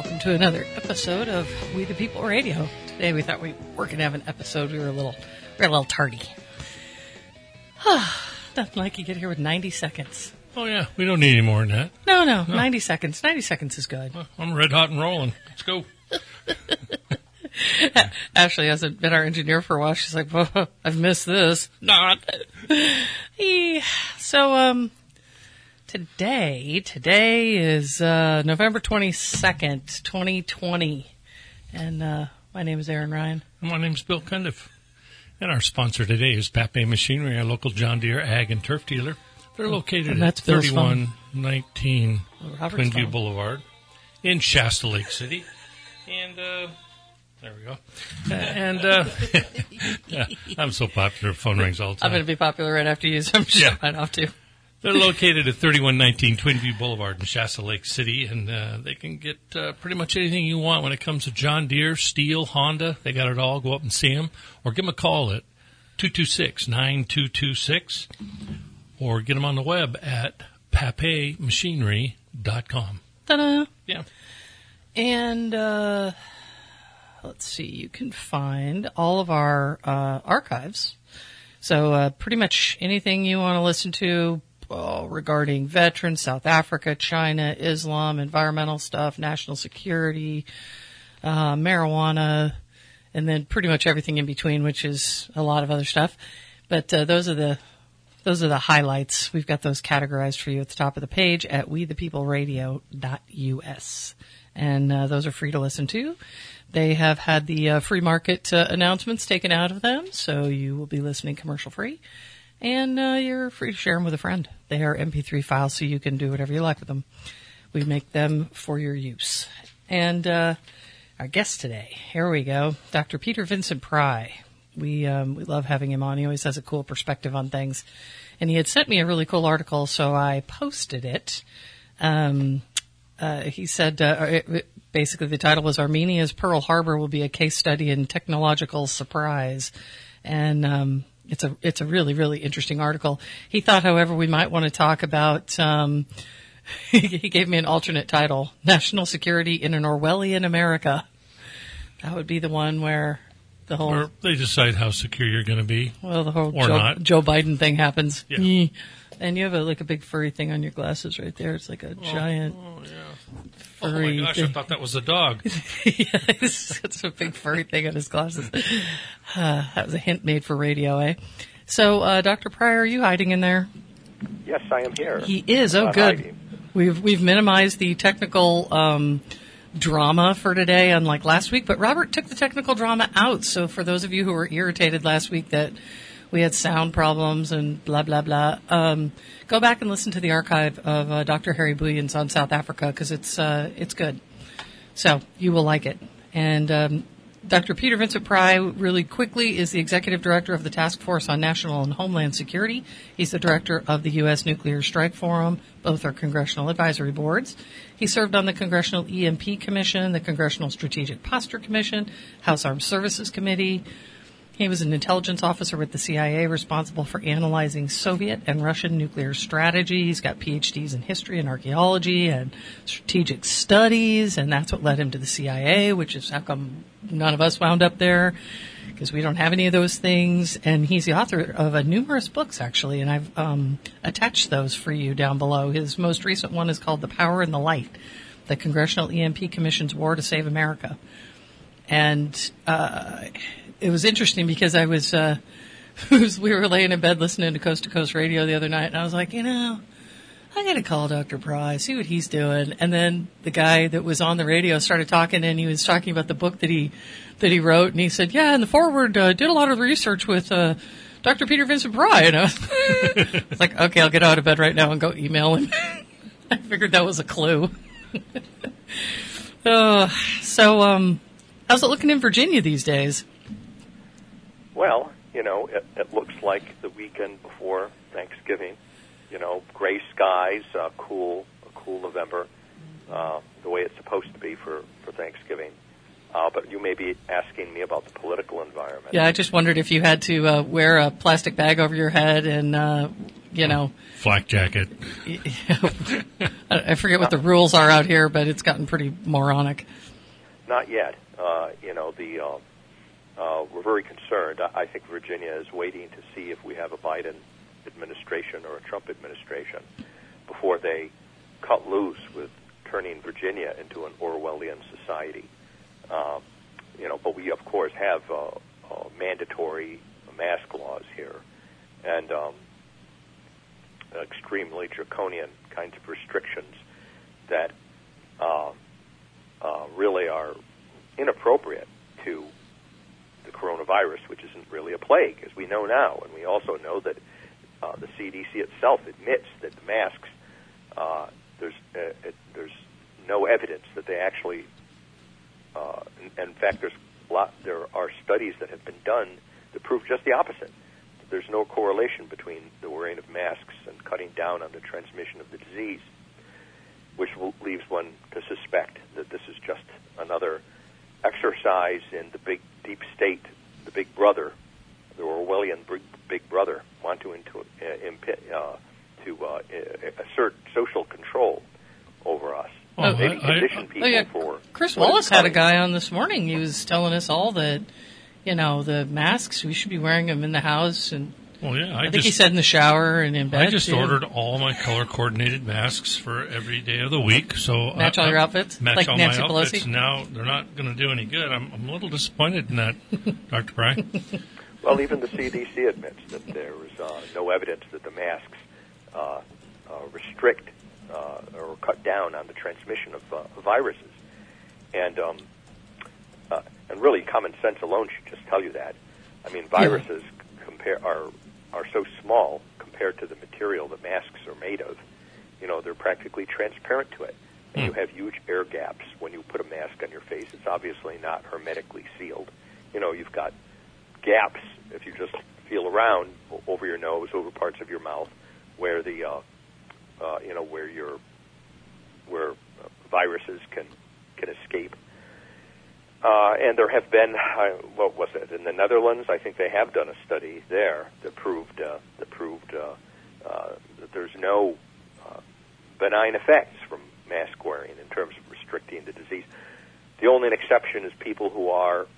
welcome to another episode of We the People Radio. Today we thought we were going to have an episode. We were a little tardy. Nothing like you get here with 90 seconds. Oh, yeah. We don't need any more than that. No. 90 seconds. 90 seconds is good. Well, I'm red hot and rolling. Let's go. Ashley hasn't been our engineer for a while. She's like, well, I've missed this. Not. So, today is November 22nd, 2020. And my name is Aaron Ryan. And my name is Bill Cundiff. And our sponsor today is Pape Machinery, our local John Deere Ag and Turf dealer. They're located at 3119 Twinview Boulevard in Shasta Lake City. And there we go. Yeah, I'm so popular, phone rings all the time. I'm going to be popular right after you, so I'm sure I have to. They're located at 3119 Twinview Boulevard in Shasta Lake City, and they can get pretty much anything you want when it comes to John Deere, Steel, Honda. They got it all. Go up and see them, or give them a call at 226-9226, or get them on the web at papemachinery.com. Ta-da! Yeah. And let's see, you can find all of our archives. So pretty much anything you want to listen to regarding veterans, South Africa, China, Islam, environmental stuff, national security, marijuana, and then pretty much everything in between, which is a lot of other stuff. But those are the highlights. We've got those categorized for you at the top of the page at wethepeopleradio.us. And those are free to listen to. They have had the free market announcements taken out of them, so you will be listening commercial free. And you're free to share them with a friend. They are MP3 files, so you can do whatever you like with them. We make them for your use. And our guest today, here we go, Dr. Peter Vincent Pry. We love having him on. He always has a cool perspective on things. And he had sent me a really cool article, so I posted it. He said, basically the title was Armenia's Pearl Harbor will be a case study in technological surprise. And it's a really, really interesting article. He thought, however, we might want to talk about, he gave me an alternate title, National Security in an Orwellian America. That would be the one where the whole... Or they decide how secure you're going to be. Well, the whole not. Joe Biden thing happens. Yeah. And you have a big furry thing on your glasses right there. It's like a giant furry. Oh my gosh, I thought that was a dog. Yes, it's a big furry thing on his glasses. That was a hint made for radio, eh? So, Dr. Pryor, are you hiding in there? Yes, I am here. He is. Oh, good. Hiding. We've minimized the technical drama for today, unlike last week. But Robert took the technical drama out. So for those of you who were irritated last week that we had sound problems and blah, blah, blah, go back and listen to the archive of Dr. Harry Booyens on South Africa, because it's good. So you will like it. And Dr. Peter Vincent Pry, really quickly, is the Executive Director of the Task Force on National and Homeland Security. He's the Director of the U.S. Nuclear Strike Forum. Both are Congressional Advisory Boards. He served on the Congressional EMP Commission, the Congressional Strategic Posture Commission, House Armed Services Committee. He was an intelligence officer with the CIA responsible for analyzing Soviet and Russian nuclear strategy. He's got PhDs in history and archaeology and strategic studies, and that's what led him to the CIA, which is how come none of us wound up there, because we don't have any of those things. And he's the author of numerous books, actually, and I've attached those for you down below. His most recent one is called The Power and the Light, the Congressional EMP Commission's War to Save America. And it was interesting because I was, we were laying in bed listening to Coast Radio the other night, and I was like, I got to call Dr. Pry, see what he's doing. And then the guy that was on the radio started talking, and he was talking about the book that he wrote, and he said, yeah, in the foreword, did a lot of research with Dr. Peter Vincent Pry. And I was like, okay, I'll get out of bed right now and go email him. I figured that was a clue. How's it looking in Virginia these days? Well, it looks like the weekend before Thanksgiving. Gray skies, a cool November, the way it's supposed to be for Thanksgiving. But you may be asking me about the political environment. Yeah, I just wondered if you had to wear a plastic bag over your head and Flak jacket. I forget what the rules are out here, but it's gotten pretty moronic. Not yet. We're very concerned. I think Virginia is waiting to see if we have a Biden administration or a Trump administration before they cut loose with turning Virginia into an Orwellian society. But we, of course, have mandatory mask laws here and extremely draconian kinds of restrictions that really are inappropriate to the coronavirus, which isn't really a plague, as we know now. And we also know that the CDC itself admits that the masks, there's no evidence that they actually, in fact, there are studies that have been done that prove just the opposite. There's no correlation between the wearing of masks and cutting down on the transmission of the disease, which leaves one to suspect that this is just another exercise in the big deep state, the big brother, the Orwellian big brother, want to assert social control over us. Maybe condition people for. Chris Wallace had a guy on this morning. He was telling us all that, the masks, we should be wearing them in the house. And I think he said in the shower and in bed. I just ordered all my color-coordinated masks for every day of the week. So match all your outfits? Match like all Nancy my outfits. Pelosi? Now, they're not going to do any good. I'm a little disappointed in that, Dr. Bryan. Well, even the CDC admits that there is no evidence that the masks restrict or cut down on the transmission of viruses. And really, common sense alone should just tell you that. I mean, viruses are so small compared to the material that masks are made of. They're practically transparent to it. And you have huge air gaps when you put a mask on your face. It's obviously not hermetically sealed. You've got gaps if you just feel around over your nose, over parts of your mouth, where the where viruses can escape. And there have been, what was it, in the Netherlands? I think they have done a study there that proved that there's no benign effects from mask wearing in terms of restricting the disease. The only exception is people who are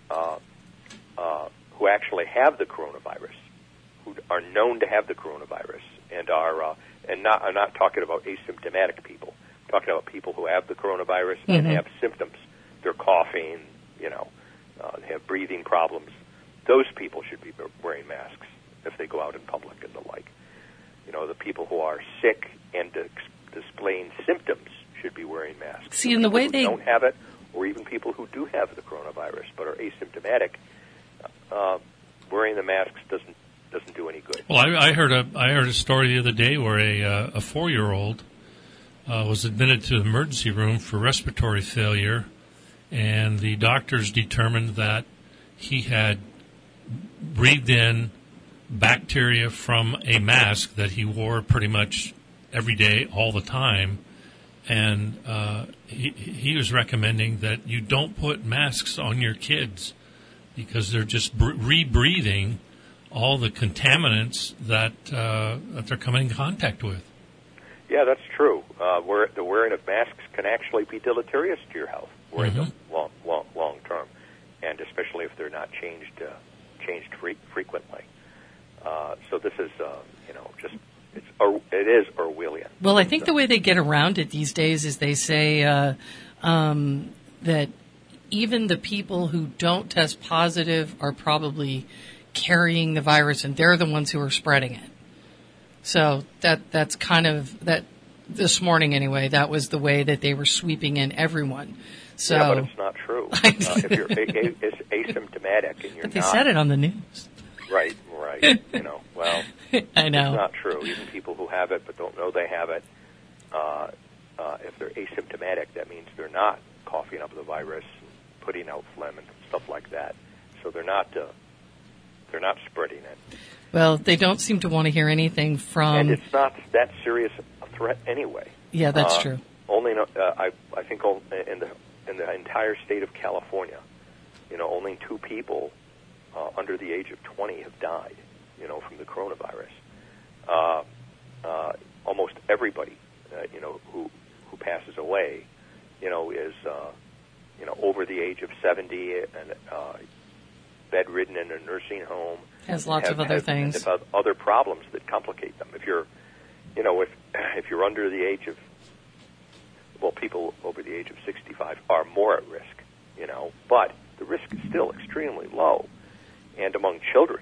who actually have the coronavirus, who are known to have the coronavirus, and are I'm not talking about asymptomatic people. I'm talking about people who have the coronavirus and have symptoms. They're coughing, they have breathing problems. Those people should be wearing masks if they go out in public and the like. The people who are sick and displaying symptoms should be wearing masks. See, in the way they don't have it, or even people who do have the coronavirus but are asymptomatic, wearing the masks doesn't do any good. Well, I heard a story the other day where a 4-year-old was admitted to the emergency room for respiratory failure, and the doctors determined that he had breathed in bacteria from a mask that he wore pretty much every day, all the time, and he was recommending that you don't put masks on your kids because they're just rebreathing all the contaminants that they're coming in contact with. Yeah, that's true. The wearing of masks can actually be deleterious to your health, wearing them long term, and especially if they're not changed frequently. So this is, it is Orwellian. Well, I think the way they get around it these days is they say that even the people who don't test positive are probably carrying the virus, and they're the ones who are spreading it. So that's kind of that. This morning, anyway, that was the way that they were sweeping in everyone. So, yeah, but it's not true. If you're asymptomatic and you're but they said it on the news. Right. Well, I know. It's not true. Even people who have it but don't know they have it, if they're asymptomatic, that means they're not coughing up the virus, and putting out phlegm and stuff like that. So they're not spreading it. Well, they don't seem to want to hear anything from. And it's not that serious a threat anyway. Yeah, that's true. Only, I think, in the entire state of California, only 2 people under the age of 20 have died, from the coronavirus. almost everybody, who passes away, is over the age of 70 and bedridden in a nursing home. Has lots of other things. And other problems that complicate them. If you're, if you're under the age of, people over the age of 65 are more at risk, but the risk is still extremely low. And among children,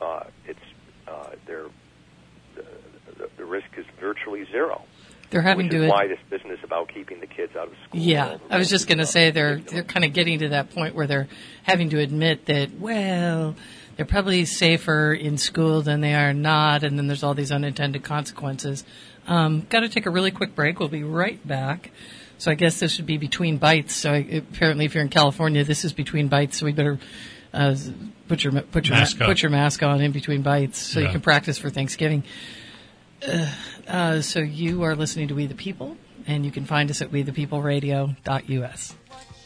the risk is virtually zero. They're having which is why this business about keeping the kids out of school. Yeah, I was just going to say they're kind of getting to that point where they're having to admit that, they're probably safer in school than they are not, and then there's all these unintended consequences. Got to take a really quick break. We'll be right back. So I guess this should be Between Bites. So apparently, if you're in California, this is Between Bites. So we better put your mask on in between bites so you can practice for Thanksgiving. So you are listening to We the People, and you can find us at wethepeopleradio.us.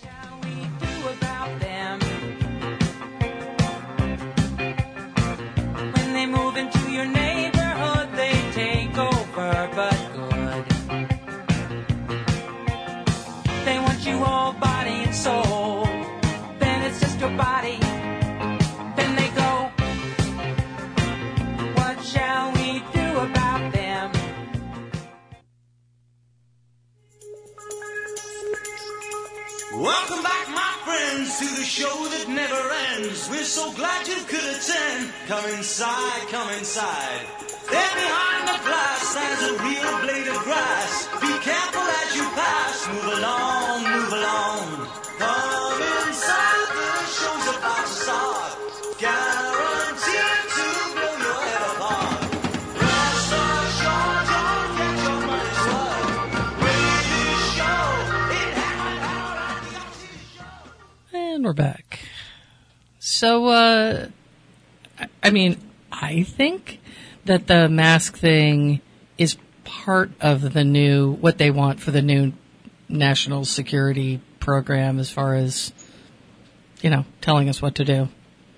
Welcome back, my friends, to the show that never ends. We're so glad you could attend. Come inside, come inside. There behind the glass stands a real blade of grass. Be careful as you pass. Move along, move along. Come inside, the show's about to start. Guaranteed to blow your head apart. Rest assured, you'll get your money's worth. Radio show, it happened out. And we're back. So, I think that the mask thing is part of what they want for the new national security program as far as, telling us what to do.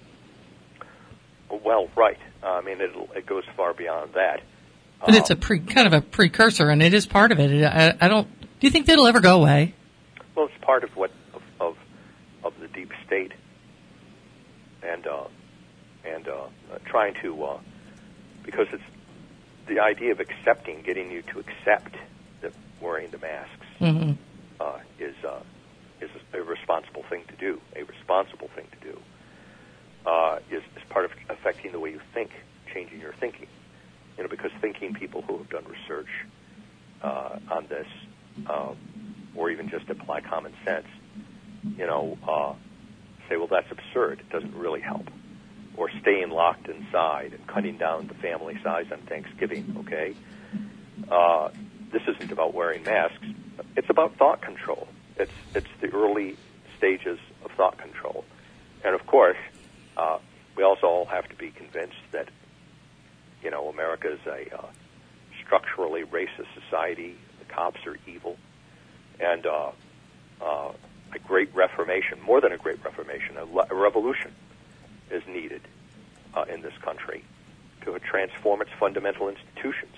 Well, right. It goes far beyond that. But it's kind of a precursor, and it is part of it. Do you think that'll ever go away? Well, it's part of of the deep state, and trying to, because it's the idea of getting you to accept that wearing the masks is a responsible thing to do. A responsible thing to do is part of affecting the way you think, changing your thinking. Because thinking people who have done research on this, or even just apply common sense, say, well, that's absurd. It doesn't really help. Or staying locked inside and cutting down the family size on Thanksgiving, okay? This isn't about wearing masks. It's about thought control. It's the early stages of thought control. And, of course, we also all have to be convinced that, America is a structurally racist society. The cops are evil. And a great reformation, more than a great reformation, a revolution is needed in this country to transform its fundamental institutions.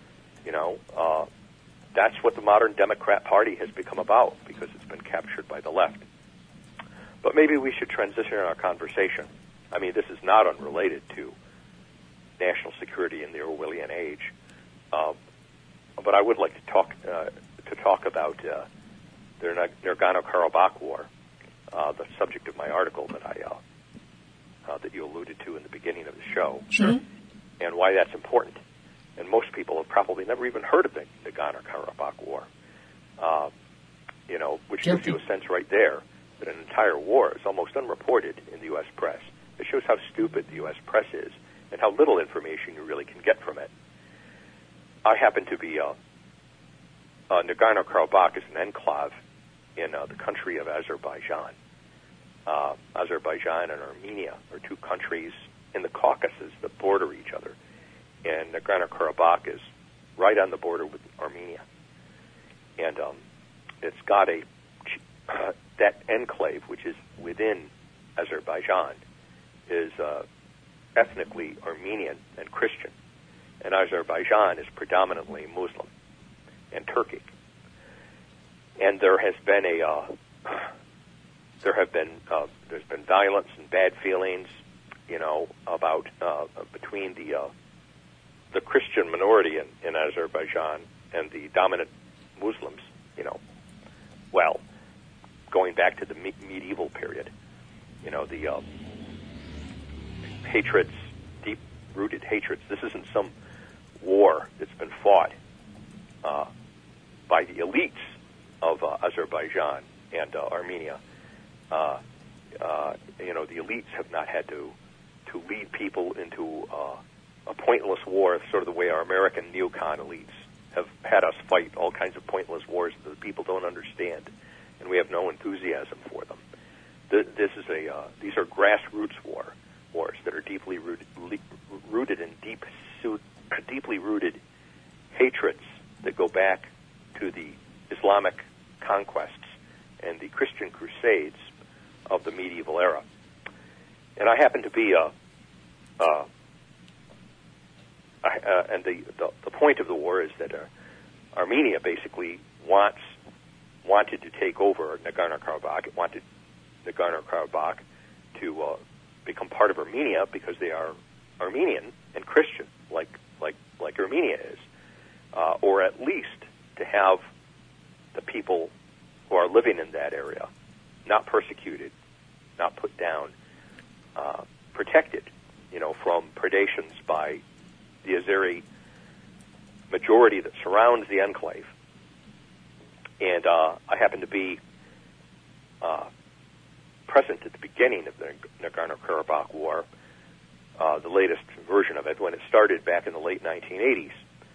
That's what the modern Democrat Party has become about, because it's been captured by the left. But maybe we should transition our conversation. This is not unrelated to national security in the Orwellian age, but I would like to talk about the Nagorno-Karabakh War, the subject of my article that you alluded to in the beginning of the show. Sure. And why that's important. And most people have probably never even heard of the Nagorno-Karabakh War, which gives you a sense right there that an entire war is almost unreported in the U.S. press. It shows how stupid the U.S. press is and how little information you really can get from it. I happen to be Nagorno-Karabakh is an enclave in the country of Azerbaijan. Azerbaijan and Armenia are two countries in the Caucasus that border each other. And Nagorno-Karabakh is right on the border with Armenia. And it's got that enclave, which is within Azerbaijan, is ethnically Armenian and Christian. and Azerbaijan is predominantly Muslim, and Turkey. And there's been violence and bad feelings, about between the Christian minority in Azerbaijan and the dominant Muslims, going back to the medieval period, the hatreds, deep-rooted hatreds. This isn't some war that's been fought by the elites of Azerbaijan and Armenia. The elites have not had to lead people into a pointless war, sort of the way our American neocon elites have had us fight all kinds of pointless wars that the people don't understand, and we have no enthusiasm for them. These are grassroots wars that are deeply rooted in deeply rooted hatreds that go back to the Islamic conquests and the Christian crusades of the medieval era. And I happen to be and the point of the war is that Armenia basically wanted to take over Nagorno-Karabakh. It wanted Nagorno-Karabakh to become part of Armenia because they are Armenian and Christian, like Armenia is, or at least to have the people who are living in that area not persecuted, not put down, protected, from predations by the Azeri majority that surrounds the enclave. And I happen to be present at the beginning of the Nagorno-Karabakh War, the latest version of it, when it started back in the late 1980s.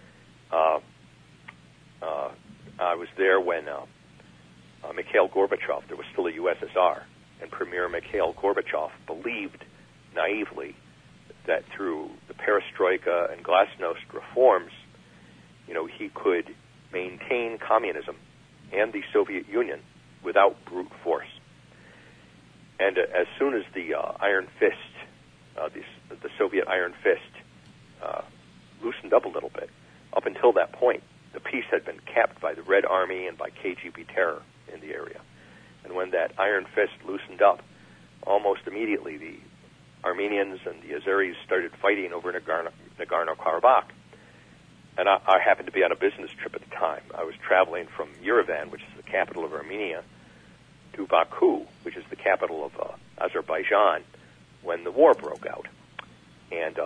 I was there when Mikhail Gorbachev, there was still a USSR, and Premier Mikhail Gorbachev believed naively that through the perestroika and glasnost reforms, he could maintain communism and the Soviet Union without brute force. And as soon as the Iron Fist, the Soviet Iron Fist, loosened up a little bit, up until that point, the peace had been capped by the Red Army and by KGB terror in the area. And when that Iron Fist loosened up, almost immediately the Armenians and the Azeris started fighting over Nagorno-Karabakh. And I happened to be on a business trip at the time. I was traveling from Yerevan, which is the capital of Armenia, to Baku, which is the capital of Azerbaijan, when the war broke out. And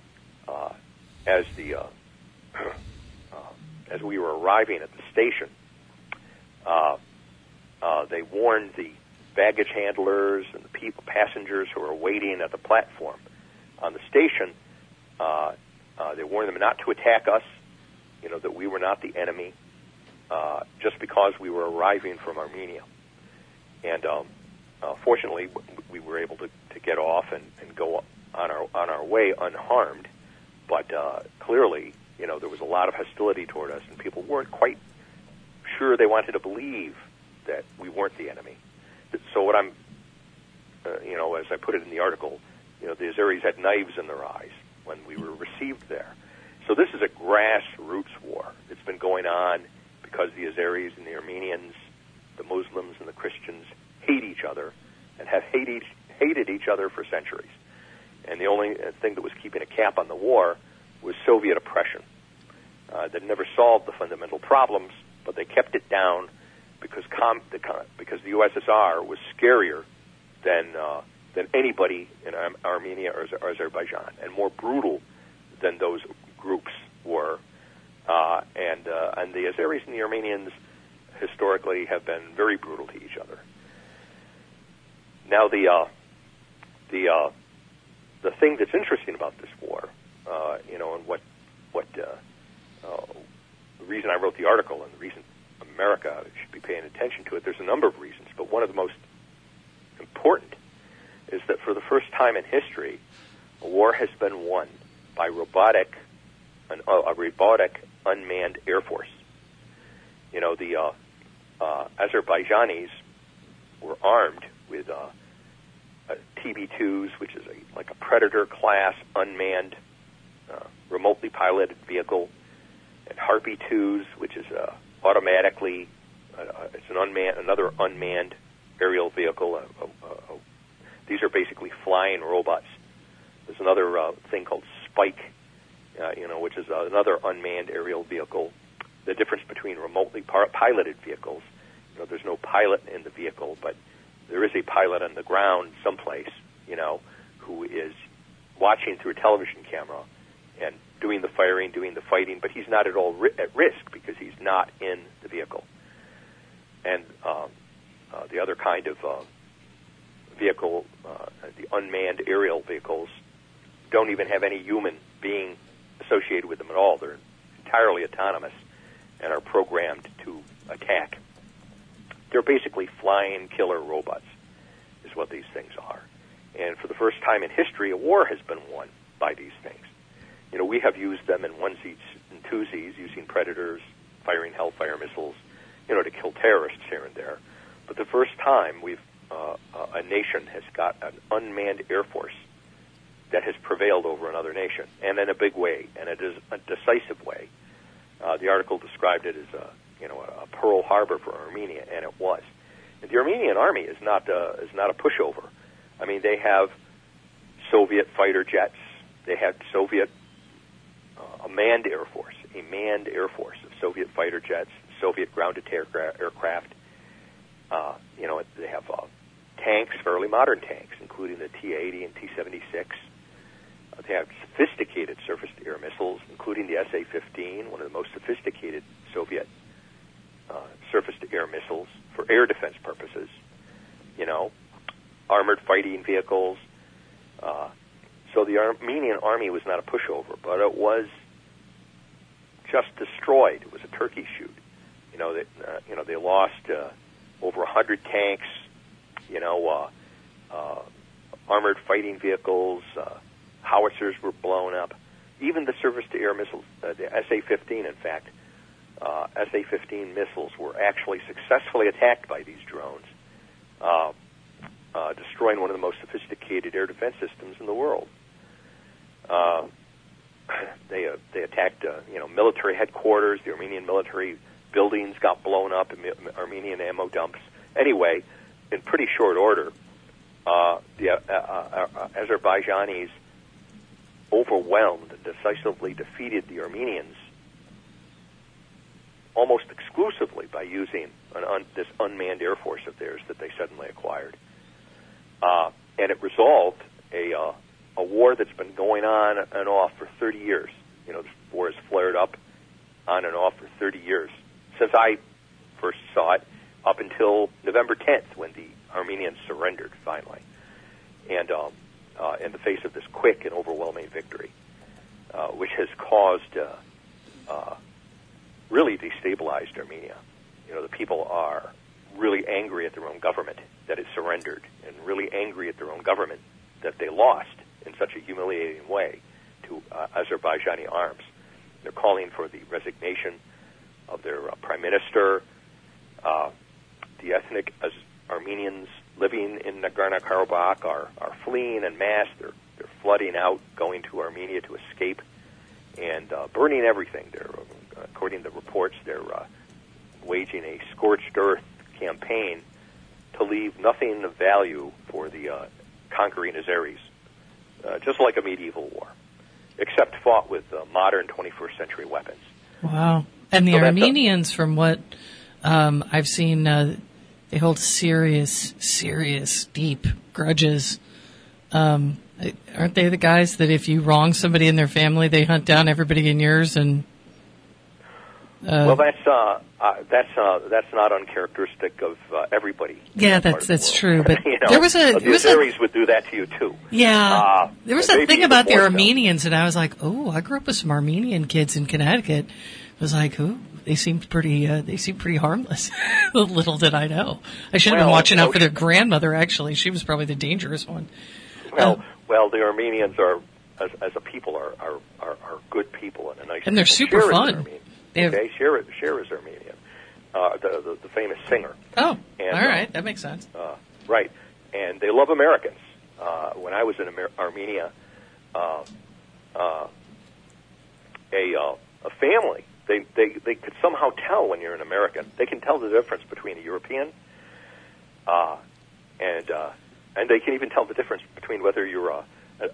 as we were arriving at the station, they warned the baggage handlers and the passengers who were waiting at the platform on the station. They warned them not to attack us, that we were not the enemy, just because we were arriving from Armenia. And fortunately, we were able to get off and go on our way unharmed. But clearly, there was a lot of hostility toward us, and people weren't quite sure they wanted to believe that we weren't the enemy. So what I'm, as I put it in the article, the Azeris had knives in their eyes when we were received there. So this is a grassroots war. It's been going on because the Azeris and the Armenians, the Muslims and the Christians hate each other and have hated each other for centuries. And the only thing that was keeping a cap on the war was Soviet oppression. That never solved the fundamental problems, but they kept it down because the USSR was scarier than anybody in Armenia or Azerbaijan, and more brutal than those groups were. And the Azeris and the Armenians historically have been very brutal to each other. Now the thing that's interesting about this war, and what the reason I wrote the article and the reason America should be paying attention to it, there's a number of reasons, but one of the most important is that for the first time in history, a war has been won by a robotic unmanned air force. The Azerbaijanis were armed with TB2s, which is like a Predator class unmanned remotely piloted vehicle, and Harpy 2s, which is automatically it's another unmanned aerial vehicle. These are basically flying robots. There's another thing called Spike, which is another unmanned aerial vehicle. The difference between remotely piloted vehicles, there's no pilot in the vehicle, but there is a pilot on the ground someplace, who is watching through a television camera and doing the firing, doing the fighting, but he's not at all at risk because he's not in the vehicle. And the other kind of vehicle, the unmanned aerial vehicles, don't even have any human being associated with them at all. They're entirely autonomous and are programmed to attack. They're basically flying killer robots, is what these things are. And for the first time in history, a war has been won by these things. We have used them in onesies and twosies, using Predators, firing Hellfire missiles, to kill terrorists here and there. But the first time a nation has got an unmanned air force that has prevailed over another nation, and in a big way, and it is a decisive way. The article described it as a Pearl Harbor for Armenia, and it was. And the Armenian army is not a pushover. I mean, they have Soviet fighter jets. They have Soviet a manned air force of Soviet fighter jets, Soviet grounded aircraft. They have tanks, fairly modern tanks, including the T-80 and T-76. They have sophisticated surface-to-air missiles, including the SA-15, one of the most sophisticated Soviet surface-to-air missiles for air defense purposes. Armored fighting vehicles. So the Armenian army was not a pushover, but it was just destroyed. It was a turkey shoot. They lost over 100 tanks. Armored fighting vehicles. Howitzers were blown up. Even the surface-to-air missiles, the SA-15, in fact, SA-15 missiles were actually successfully attacked by these drones, destroying one of the most sophisticated air defense systems in the world. They attacked, military headquarters. The Armenian military buildings got blown up, and Armenian ammo dumps. Anyway, in pretty short order, the Azerbaijanis overwhelmed and decisively defeated the Armenians almost exclusively by using this unmanned air force of theirs that they suddenly acquired. And it resolved a war that's been going on and off for 30 years. This war has flared up on and off for 30 years, since I first saw it, up until November 10th, when the Armenians surrendered, finally. And in the face of this quick and overwhelming victory, which has caused, really destabilized Armenia. The people are really angry at their own government that it surrendered, and really angry at their own government that they lost in such a humiliating way to Azerbaijani arms. They're calling for the resignation of their prime minister. The ethnic Armenians living in Nagorno-Karabakh are fleeing en masse. They're flooding out, going to Armenia to escape, and burning everything. According to reports, they're waging a scorched earth campaign to leave nothing of value for the conquering Azeris, just like a medieval war, except fought with modern 21st century weapons. Wow. And the Armenians, from what I've seen, they hold serious, deep grudges. Aren't they the guys that if you wrong somebody in their family, they hunt down everybody in yours? And well, that's not uncharacteristic of everybody. Yeah, that's true. But the Azeris would do that to you too. Yeah, there was a thing about the Armenians, and I was like, oh, I grew up with some Armenian kids in Connecticut. I was like, oh, they seemed pretty harmless. Little did I know. I should have been watching out for their grandmother. Actually, she was probably the dangerous one. Well, the Armenians are, as a people, are good people and a nice. And they're super fun. Cher is Armenian, the famous singer. Oh, and, all right, that makes sense. Right, and they love Americans. When I was in Armenia, a family, they could somehow tell when you're an American. They can tell the difference between a European, and they can even tell the difference between whether you're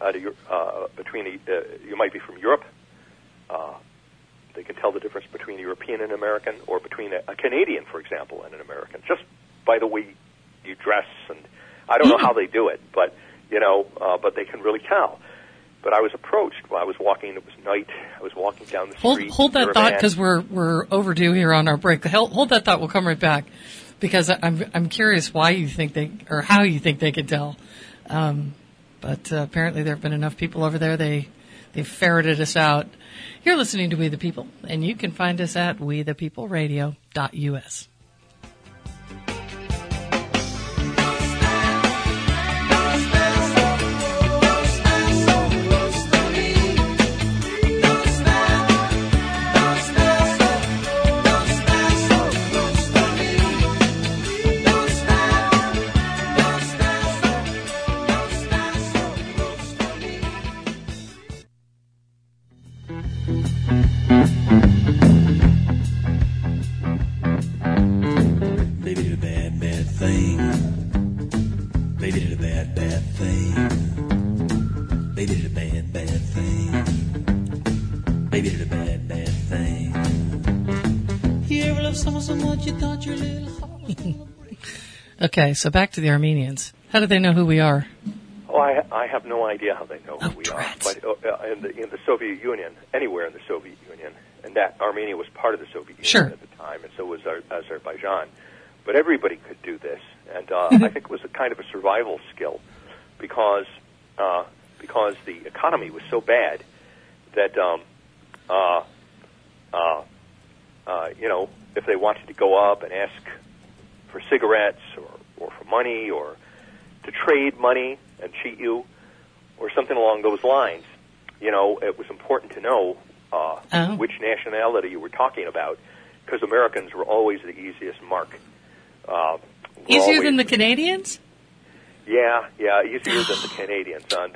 you might be from Europe. They can tell the difference between a European and American, or between a Canadian, for example, and an American, just by the way you dress. And I don't know how they do it, but but they can really tell. But I was approached while I was walking. It was night. I was walking down the street. Hold that thought, because we're overdue here on our break. Hold that thought. We'll come right back, because I'm curious why you think or how you think they could tell. But apparently there have been enough people over there. They ferreted us out. You're listening to We the People, and you can find us at wethepeopleradio.us. Okay, so back to the Armenians. How do they know who we are? Oh, I have no idea how they know who we rats. are. But in the Soviet Union, anywhere in the Soviet Union, and that Armenia was part of the Soviet Union at the time, and so was Azerbaijan. But everybody could do this, and I think it was a kind of a survival skill, because the economy was so bad that if they wanted to go up and ask for cigarettes or for money, or to trade money and cheat you, or something along those lines, it was important to know which nationality you were talking about, because Americans were always the easiest mark. Easier than the Canadians? Yeah, easier than the Canadians, and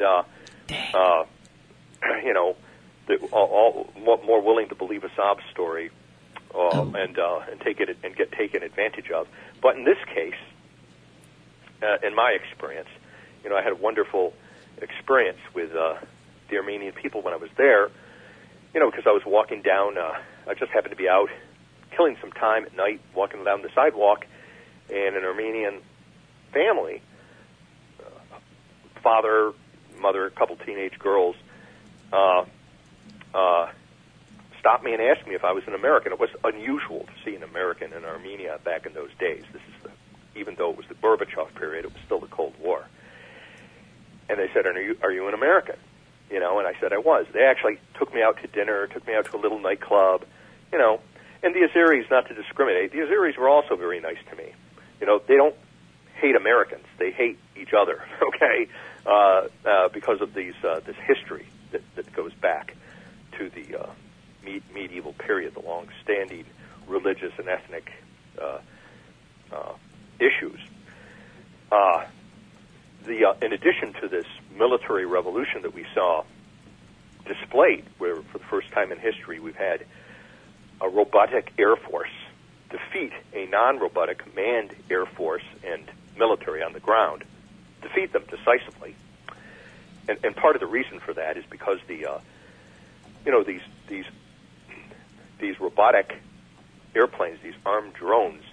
more willing to believe a sob story, and take it and get taken advantage of. But in this case, in my experience, I had a wonderful experience with the Armenian people when I was there. Because I was walking down, I just happened to be out killing some time at night, walking down the sidewalk, and an Armenian family, father, mother, a couple teenage girls, stopped me and asked me if I was an American. It was unusual to see an American in Armenia back in those days. This is even though it was the Gorbachev period, it was still the Cold War. And they said, "Are you an American?" And I said I was. They actually took me out to dinner, took me out to a little nightclub, And the Azeris, not to discriminate, the Azeris were also very nice to me. They don't hate Americans; they hate each other. Okay, because of this history that goes back to the medieval period, the long-standing religious and ethnic issues. In addition to this military revolution that we saw displayed, where for the first time in history we've had a robotic air force defeat a non-robotic manned air force and military on the ground, defeat them decisively. And part of the reason for that is because these robotic airplanes, these armed drones,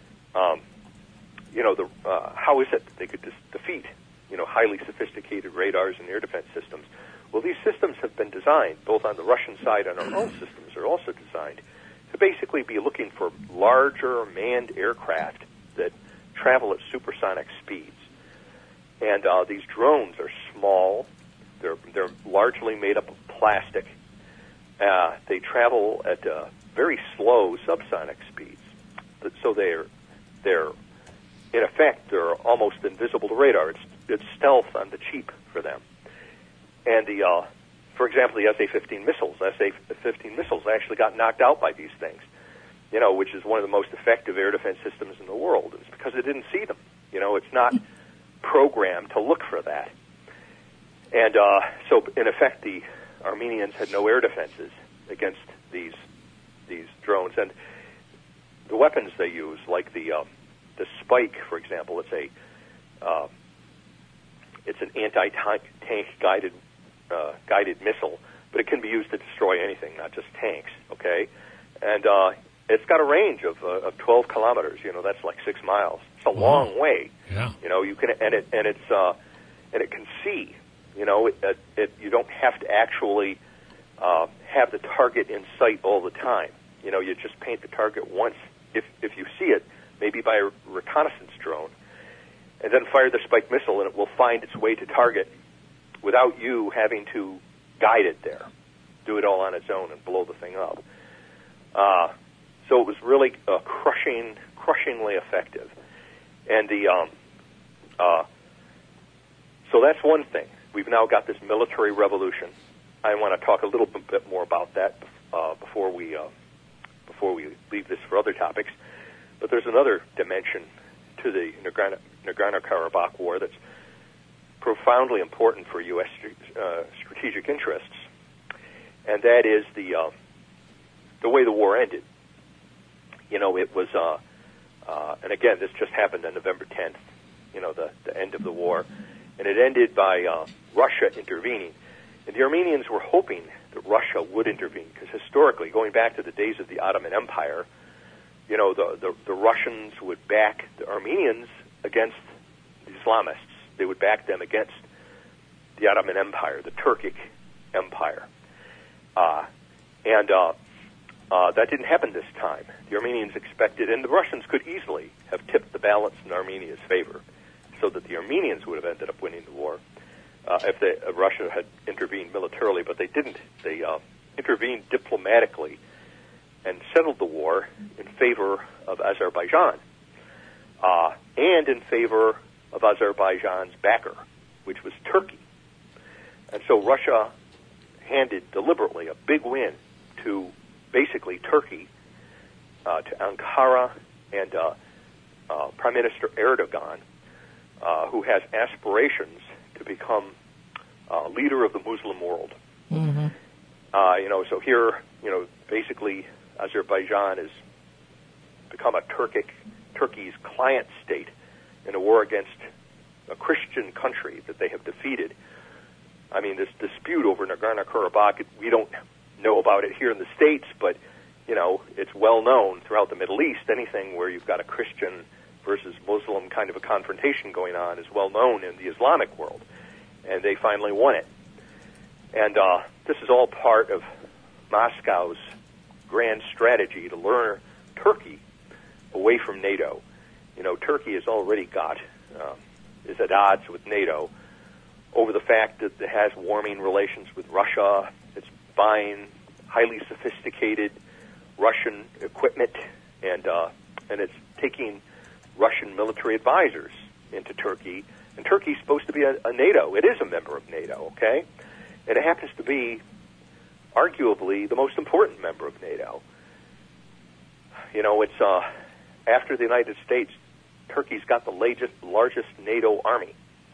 how is it that they could defeat, highly sophisticated radars and air defense systems? Well, these systems have been designed, both on the Russian side and our own systems are also designed, to basically be looking for larger manned aircraft that travel at supersonic speeds. And these drones are small. They're largely made up of plastic. They travel at very slow subsonic speeds. So they're in effect, they're almost invisible to radar. It's stealth on the cheap for them. And for example, the SA-15 missiles actually got knocked out by these things, which is one of the most effective air defense systems in the world. It's because it didn't see them. It's not programmed to look for that. And so, in effect, the Armenians had no air defenses. against these drones. And the weapons they use, like the Spike, for example, it's an anti-tank guided missile, but it can be used to destroy anything, not just tanks. Okay, and it's got a range of 12 kilometers. That's like 6 miles. It's a long way. Yeah. You can and it can see. You don't have to actually have the target in sight all the time. You just paint the target once if you see it, maybe by a reconnaissance drone, and then fire the Spike missile, and it will find its way to target without you having to guide it there. Do it all on its own and blow the thing up. So it was really crushingly effective. And so that's one thing. We've now got this military revolution. I want to talk a little bit more about that before we leave this for other topics. But there's another dimension to the Nagorno-Karabakh war that's profoundly important for U.S. strategic interests, and that is the way the war ended. It was, and again, this just happened on November 10th. The end of the war, and it ended by Russia intervening. And the Armenians were hoping that Russia would intervene, because historically, going back to the days of the Ottoman Empire, the Russians would back the Armenians against the Islamists. They would back them against the Ottoman Empire, the Turkic Empire. And that didn't happen this time. The Armenians expected, and the Russians could easily have tipped the balance in Armenia's favor, so that the Armenians would have ended up winning the war if Russia had intervened militarily, but they didn't. They intervened diplomatically and settled the war in favor of Azerbaijan and in favor of Azerbaijan's backer, which was Turkey. And so Russia handed deliberately a big win to basically Turkey, to Ankara and Prime Minister Erdogan, who has aspirations to become leader of the Muslim world. Mm-hmm. So here, basically Azerbaijan has become Turkey's client state in a war against a Christian country that they have defeated. I mean, this dispute over Nagorno-Karabakh, we don't know about it here in the States, but, it's well known throughout the Middle East. Anything where you've got a Christian versus Muslim kind of a confrontation going on is well known in the Islamic world. And they finally won it. And this is all part of Moscow's grand strategy to lure Turkey away from NATO. Turkey has already is at odds with NATO over the fact that it has warming relations with Russia. It's buying highly sophisticated Russian equipment, and it's taking Russian military advisors into Turkey. And Turkey's supposed to be a NATO. It is a member of NATO, okay? And it happens to be arguably the most important member of NATO. It's after the United States, Turkey's got the largest NATO army.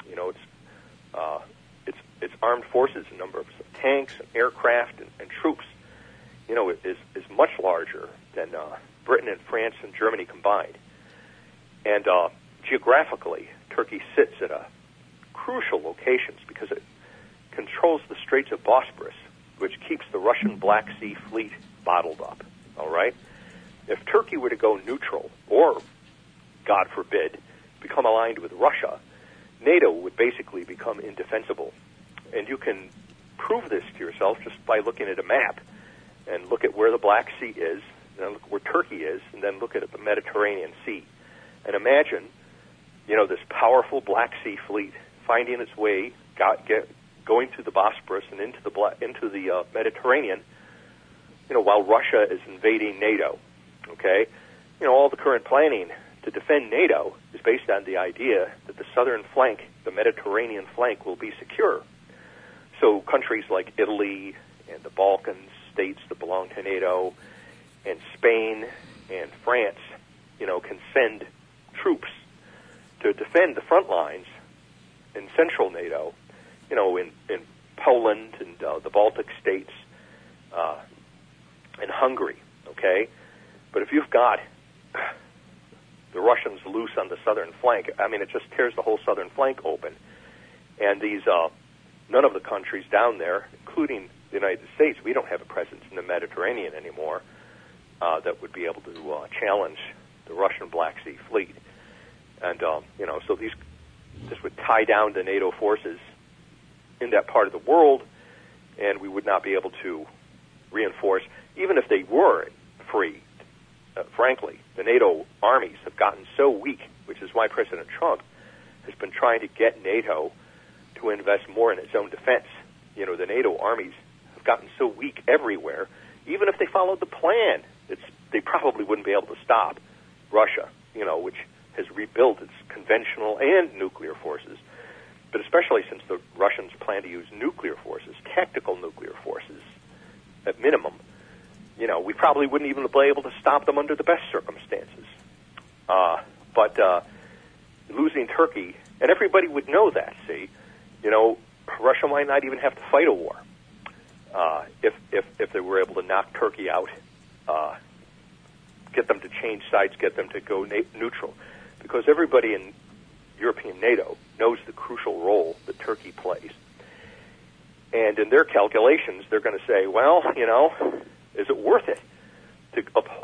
Its armed forces, a number of tanks and aircraft and troops, is much larger than Britain and France and Germany combined. And geographically, Turkey sits at a crucial locations because it controls the Straits of Bosporus, which keeps the Russian Black Sea fleet bottled up. All right? If Turkey were to go neutral, or, God forbid, become aligned with Russia, NATO would basically become indefensible. And you can prove this to yourself just by looking at a map and look at where the Black Sea is, and then look where Turkey is, and then look at the Mediterranean Sea. And imagine, this powerful Black Sea fleet finding its way, going to the Bosporus and into the Mediterranean, while Russia is invading NATO. Okay, all the current planning to defend NATO is based on the idea that the southern flank, the Mediterranean flank, will be secure. So countries like Italy and the Balkan states that belong to NATO, and Spain and France, can send troops to defend the front lines in central NATO, in Poland and the Baltic states, and Hungary, okay? But if you've got the Russians loose on the southern flank, I mean, it just tears the whole southern flank open. And these, none of the countries down there, including the United States, we don't have a presence in the Mediterranean anymore that would be able to challenge the Russian Black Sea Fleet. And, so this would tie down the NATO forces in that part of the world, and we would not be able to reinforce, even if they were free. Frankly, the NATO armies have gotten so weak, which is why President Trump has been trying to get NATO to invest more in its own defense. The NATO armies have gotten so weak everywhere, even if they followed the plan, they probably wouldn't be able to stop Russia, which has rebuilt its conventional and nuclear forces. But especially since the Russians plan to use nuclear forces, tactical nuclear forces, at minimum, we probably wouldn't even be able to stop them under the best circumstances. But losing Turkey, and everybody would know that, see, Russia might not even have to fight a war if they were able to knock Turkey out, get them to change sides, get them to go neutral. Because everybody in European NATO knows the crucial role that Turkey plays. And in their calculations, they're going to say, well, is it worth it to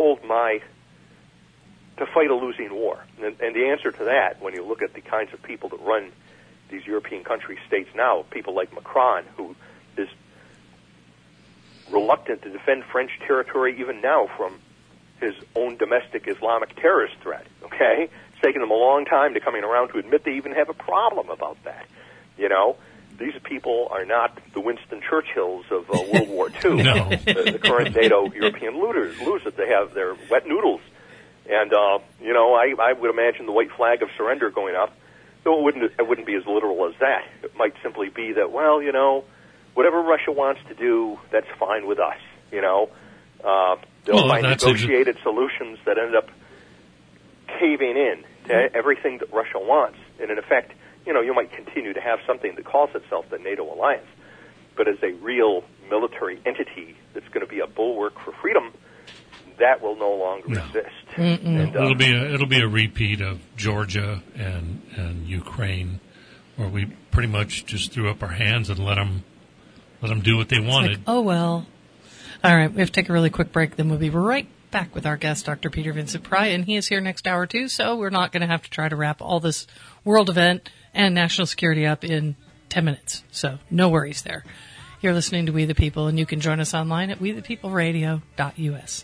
to fight a losing war? And the answer to that, when you look at the kinds of people that run these European country states now, people like Macron, who is reluctant to defend French territory even now from his own domestic Islamic terrorist threat, okay? It's taken them a long time to coming around to admit they even have a problem about that, These people are not the Winston Churchills of World War II. No. The current NATO European leaders. They have their wet noodles. And, I would imagine the white flag of surrender going up, though it wouldn't be as literal as that. It might simply be that, well, whatever Russia wants to do, that's fine with us, They'll find negotiated solutions that end up caving in to everything that Russia wants. And in effect, you might continue to have something that calls itself the NATO alliance, but as a real military entity that's going to be a bulwark for freedom, that will no longer exist. And, it'll be a repeat of Georgia and Ukraine, where we pretty much just threw up our hands and let them do what they wanted. Like, oh well. All right, we have to take a really quick break. Then we'll be right back with our guest, Dr. Peter Vincent Pry, and he is here next hour too. So we're not going to have to try to wrap all this world event and national security up in 10 minutes. So no worries there. You're listening to We the People, and you can join us online at wethepeopleradio.us.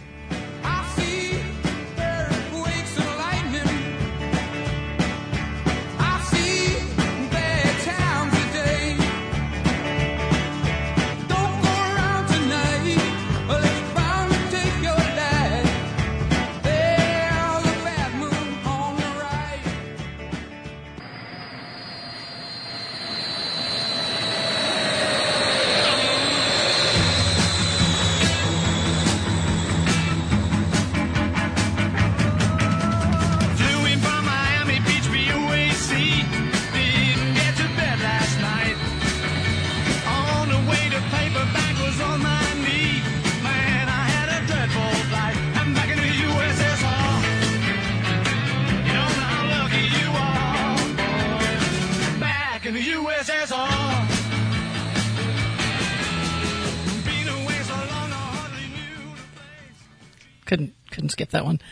Couldn't skip that one.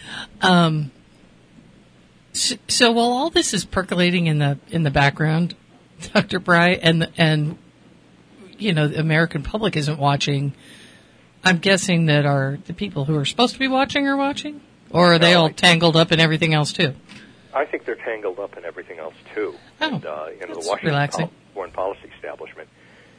So while all this is percolating in the background, Dr. Pry, and the American public isn't watching, I'm guessing that the people who are supposed to be watching are watching, or are they all tangled up in everything else too? I think they're tangled up in everything else too. Oh, and, the Washington relaxing. Foreign Policy establishment.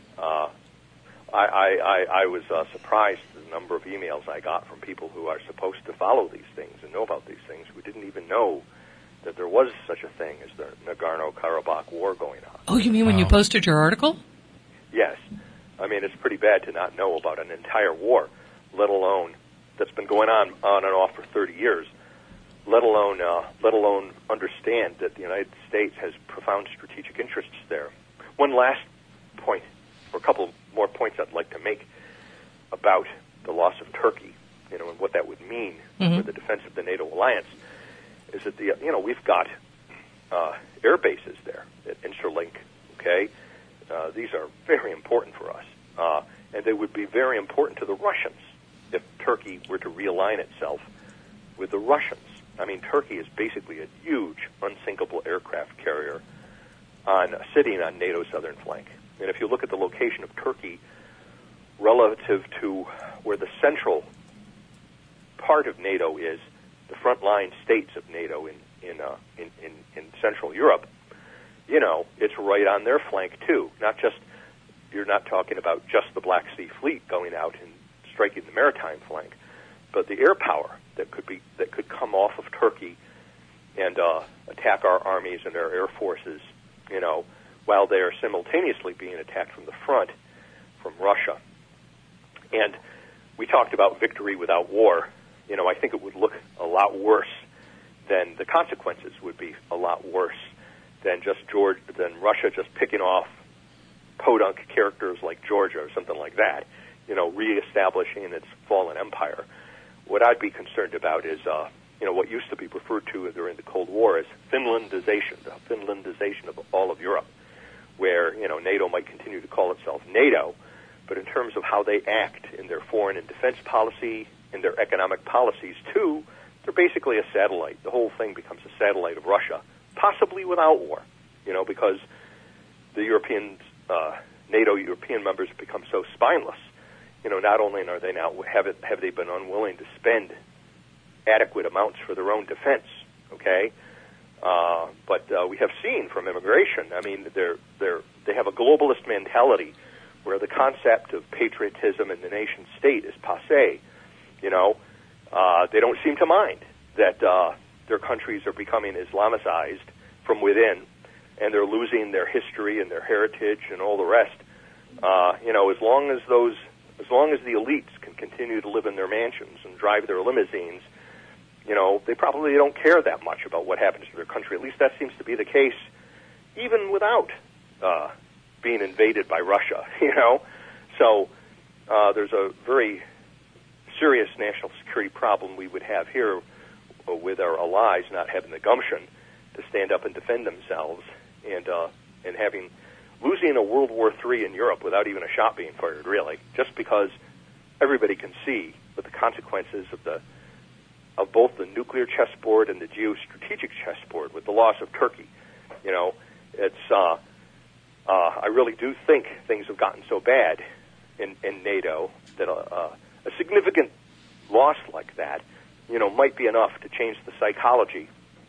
I was surprised at the number of emails I got from people who are supposed to follow these things and know about these things who didn't even know that there was such a thing as the Nagorno-Karabakh war going on. Oh, you mean when you posted your article? Yes. I mean, it's pretty bad to not know about an entire war, let alone that's been going on and off for 30 years, let alone understand that the United States has profound strategic interests there. One last point, or a couple more points I'd like to make about the loss of Turkey, and what that would mean for the defense of the NATO alliance, is that we've got air bases there at Incirlink. Okay, these are very important for us, and they would be very important to the Russians if Turkey were to realign itself with the Russians. I mean, Turkey is basically a huge, unsinkable aircraft carrier sitting on NATO's southern flank. And if you look at the location of Turkey relative to where the central part of NATO is, the frontline states of NATO in Central Europe, it's right on their flank too. You're not talking about just the Black Sea Fleet going out and striking the maritime flank, but the air power that could come off of Turkey and attack our armies and our air forces, while they are simultaneously being attacked from the front from Russia. And we talked about victory without war. I think it would look a lot worse than the consequences would be a lot worse than Russia just picking off podunk characters like Georgia or something like that, reestablishing its fallen empire. What I'd be concerned about is, what used to be referred to during the Cold War as Finlandization, the Finlandization of all of Europe, where, NATO might continue to call itself NATO, but in terms of how they act in their foreign and defense policy, in their economic policies too, they're basically a satellite. The whole thing becomes a satellite of Russia, possibly without war, because the NATO European members have become so spineless. Not only are they now have they been unwilling to spend adequate amounts for their own defense, okay? But we have seen from immigration. I mean, they have a globalist mentality where the concept of patriotism in the nation state is passé. They don't seem to mind that their countries are becoming Islamicized from within, and they're losing their history and their heritage and all the rest. As long as the elites can continue to live in their mansions and drive their limousines, they probably don't care that much about what happens to their country. At least that seems to be the case, even without being invaded by Russia. So there's a very serious national security problem we would have here with our allies not having the gumption to stand up and defend themselves, and losing a World War III in Europe without even a shot being fired, really, just because everybody can see what the consequences of both the nuclear chessboard and the geostrategic chessboard with the loss of Turkey. I really do think things have gotten so bad in NATO that a significant loss like that, might be enough to change the psychology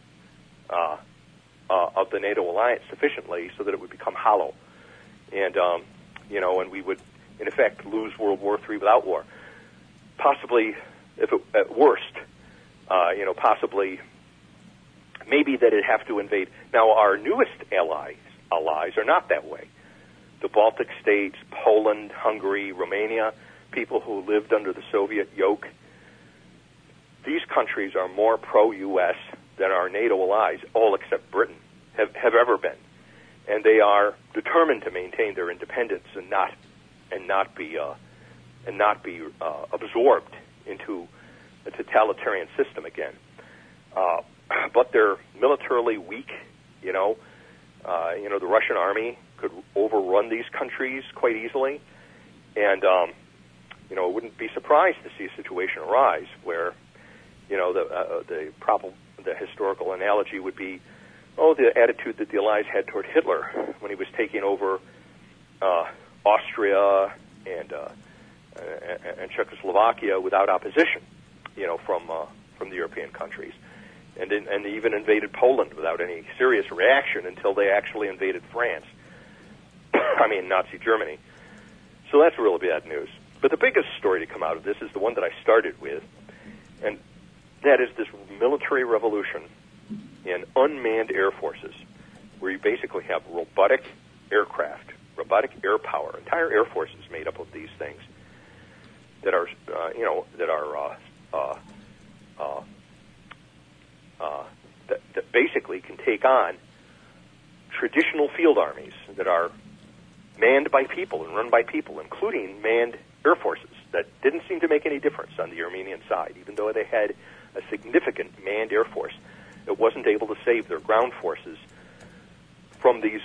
of the NATO alliance sufficiently so that it would become hollow, and and we would, in effect, lose World War III without war. Possibly, at worst, possibly, maybe that it'd have to invade. Now, our newest allies are not that way. The Baltic states, Poland, Hungary, Romania, people who lived under the Soviet yoke, these countries are more pro-U.S. than our NATO allies, all except Britain, have ever been. And they are determined to maintain their independence and not be absorbed into a totalitarian system again. But they're militarily weak. The Russian army could overrun these countries quite easily, and I wouldn't be surprised to see a situation arise where, the historical analogy would be, the attitude that the Allies had toward Hitler when he was taking over Austria and Czechoslovakia without opposition, from the European countries, and even invaded Poland without any serious reaction until they actually invaded France. Nazi Germany. So that's really bad news. But the biggest story to come out of this is the one that I started with, and that is this military revolution in unmanned air forces, where you basically have robotic aircraft, robotic air power, entire air forces made up of these things that are, that basically can take on traditional field armies that are manned by people and run by people, including manned air forces that didn't seem to make any difference on the Armenian side. Even though they had a significant manned air force, it wasn't able to save their ground forces from these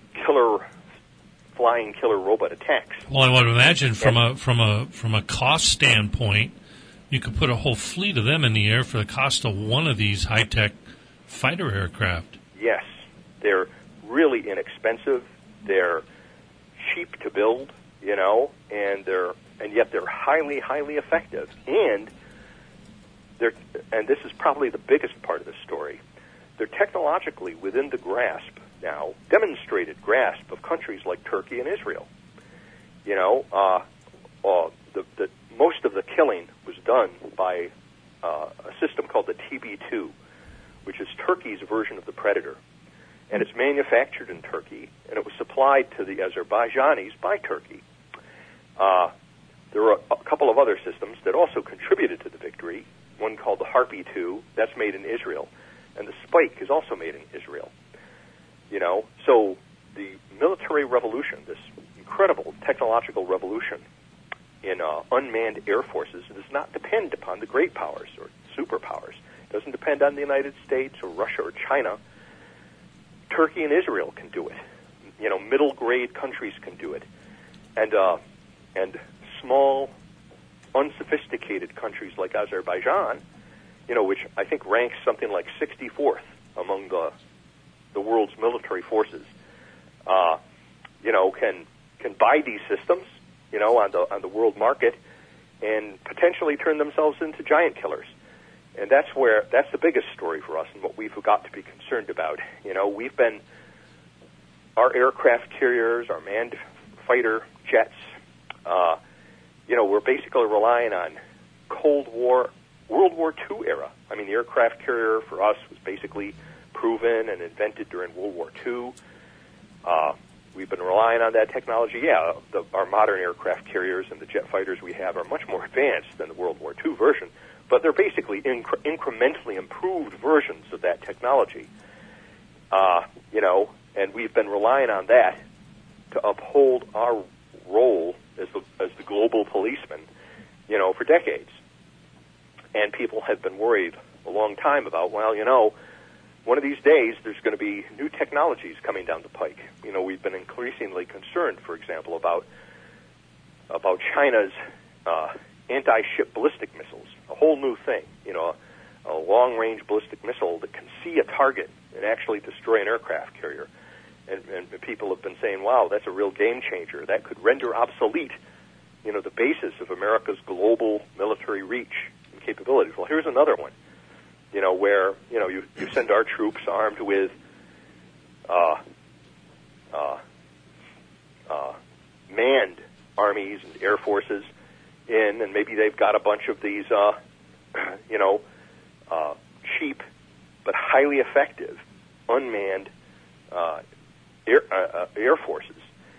flying killer robot attacks. Well, I would imagine from a cost standpoint, you could put a whole fleet of them in the air for the cost of one of these high-tech fighter aircraft. Yes, they're really inexpensive. They're cheap to build, and yet they're highly, highly effective. And this is probably the biggest part of the story. They're technologically within the grasp now, demonstrated grasp of countries like Turkey and Israel. Most of the killing was done by a system called the TB2, which is Turkey's version of the Predator. And it's manufactured in Turkey, and it was supplied to the Azerbaijanis by Turkey. There were a couple of other systems that also contributed to the victory, one called the Harpy 2, that's made in Israel, and the Spike is also made in Israel. So the military revolution, this incredible technological revolution in unmanned air forces, does not depend upon the great powers or superpowers. It doesn't depend on the United States or Russia or China. Turkey and Israel can do it. Middle-grade countries can do it. And small, unsophisticated countries like Azerbaijan, which I think ranks something like 64th among the world's military forces, can buy these systems, on the world market, and potentially turn themselves into giant killers. And that's the biggest story for us and what we've got to be concerned about. Our aircraft carriers, our manned fighter jets, we're basically relying on World War II era. I mean, the aircraft carrier for us was basically proven and invented during World War II. We've been relying on that technology. Yeah, our modern aircraft carriers and the jet fighters we have are much more advanced than the World War II version, but they're basically incrementally improved versions of that technology. And we've been relying on that to uphold our role as the global policeman, for decades. And people have been worried a long time about, one of these days there's going to be new technologies coming down the pike. We've been increasingly concerned, for example, about China's anti-ship ballistic missiles, a whole new thing, a long-range ballistic missile that can see a target and actually destroy an aircraft carrier. And people have been saying, wow, that's a real game changer. That could render obsolete, the basis of America's global military reach and capabilities. Well, here's another one, where, you send our troops armed with manned armies and air forces in, and maybe they've got a bunch of these, cheap but highly effective unmanned air forces,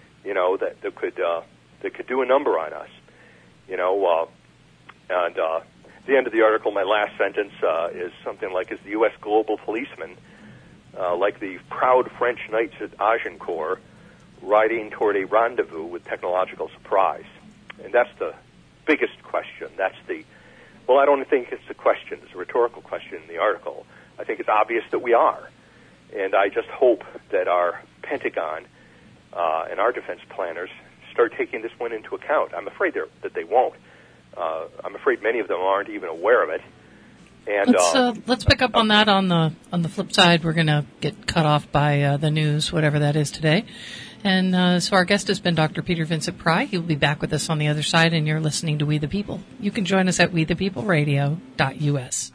that could do a number on us, and at the end of the article, my last sentence is something like, "Is the U.S. global policeman, like the proud French knights at Agincourt, riding toward a rendezvous with technological surprise?" And that's the biggest question. Well, I don't think it's a question. It's a rhetorical question in the article. I think it's obvious that we are. And I just hope that our Pentagon and our defense planners start taking this one into account. I'm afraid that they won't. I'm afraid many of them aren't even aware of it. And let's pick up on that on the flip side. We're going to get cut off by the news, whatever that is today. And so our guest has been Dr. Peter Vincent Pry. He'll be back with us on the other side, and you're listening to We the People. You can join us at wethepeopleradio.us.